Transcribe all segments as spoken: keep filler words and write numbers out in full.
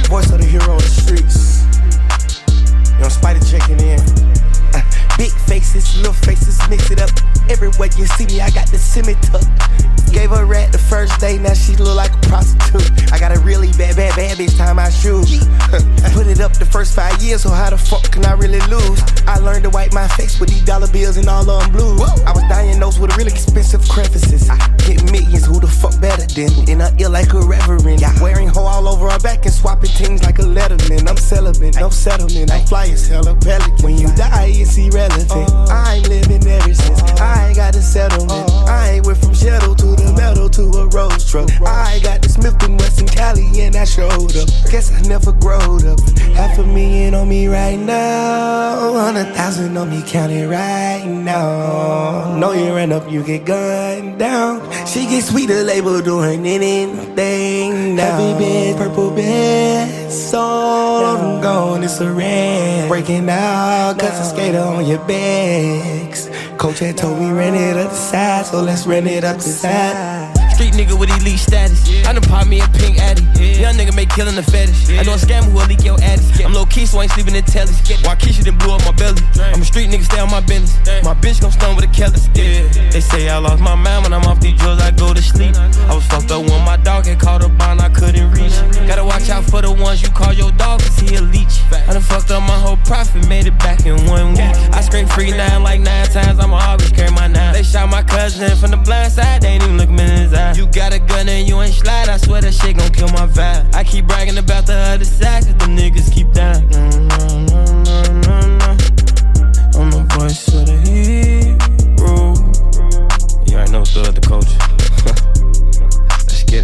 voice of the hero of the streets. You know, Spider checking in. Uh, big faces, little faces, mix it up. Everywhere you see me, I got the semi tuck. Gave her a rat the first day, now she look like a prostitute. I got a really bad, bad, bad bitch tie my shoes. Put it up the first five years, so how the fuck can I really lose? I learned to wipe my face with these dollar bills and all of them blues. I was diagnosed with a really expensive crevices. I get millions, who the fuck better than me? And I ill like a reverend. Wearing hoe all over her back and swapping things like a letterman. I'm celibate, no settlement. I'm fly as hell, a pelican. When you die, it's irrelevant. I ain't living ever since. I ain't got a settlement. I ain't went from shadow to the metal to a rose truck. I got the Smith and Wesson Cali and I showed up. Guess I never growed up. Half a million on me right now. Hundred thousand on me, count it right now. Know you run up, you get gunned down. She get sweet, the label doing anything now. Heavy bed, purple bed, so I'm gone, it's a red. Breaking out, cause I skater on your bags. Coach had told me rent it up the side, so let's rent it up the side. Street nigga with elite status. I done pop me a pink addy. Young nigga make killin' the fetish. I know a scammer who'll leak your address. I'm low key, so I ain't sleeping in tellies. Why Keisha done blew up my belly? I'm a street nigga, stay on my business. My bitch gon' stun with a Kellis. They say I lost my mind when I'm off these drugs, I go to sleep. I was fucked up when my dog had caught a bond I couldn't reach. Gotta watch out for the ones you call your dog, cause he a leech. I done fucked up my whole profit, made it back in one week. I scream free nine like nine times, I'ma always carry my nine. They shot my cousin from the blind side, they ain't even look me in his eye. You got a gun and you ain't slide, I swear that shit gon' kill my vibe. I keep bragging about the other side, cause them niggas keep dying. No, no, no, no, no, no. I'm the voice of the hero. You already know still at the culture. Let's get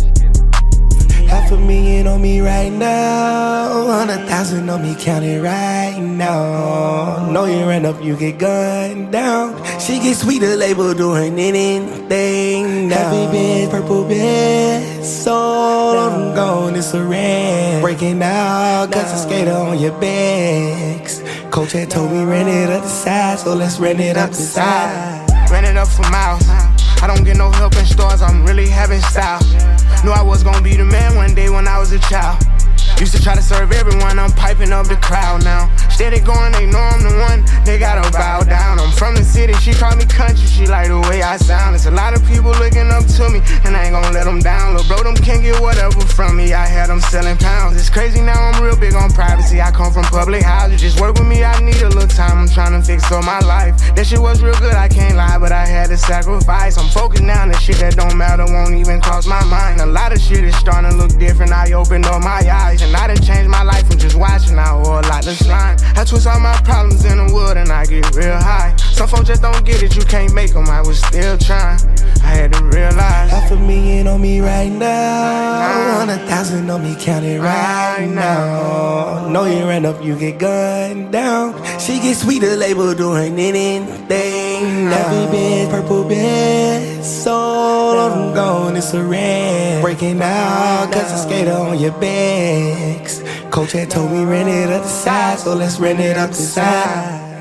it. Half a million on me right now. Hundred thousand on me, count it right now. Know you run up, you get gunned down. She get sweet, the label doing anything now. Heavy bed, purple bed, so I'm gone, it's a red. Breaking out, cause I skater on your bags. Coach had told me rent it up the side, so let's rent it up the side. Rent it up for miles. I don't get no help in stores, I'm really having style. Knew I was gonna be the man one day when I was a child. Used to try to serve everyone, I'm piping up the crowd now. Steady going, they know I'm the one, they gotta bow down. I'm from the city, she call me country, she like the way I sound. There's a lot of people looking up to me, and I ain't gonna let them down. Lil' bro, them can't get whatever from me, I had them selling pounds. It's crazy now, I'm real big on privacy, I come from public houses. Just work with me, I need a little time, I'm trying to fix up my life. That shit was real good, I can't lie, but I had to sacrifice. I'm focused now, the shit that don't matter won't even cross my mind. A lot of shit is starting to look different, I opened up my eyes. And I done changed my life from just watching, I wore a lot of slime. I twist all my problems in the wood and I get real high. Some folks just don't get it, you can't make them, I was still trying. I had to realize. Half a million on me right now. Hundred thousand on me, count it right now. Know you run up, you get gunned down. She get sweet, the label doing anything now. Heavy bed, purple bed, so I'm gone, it's a red. Breaking out, cause I skater on your bags. Coach had told me rent it up the side, so let's rent it up the side.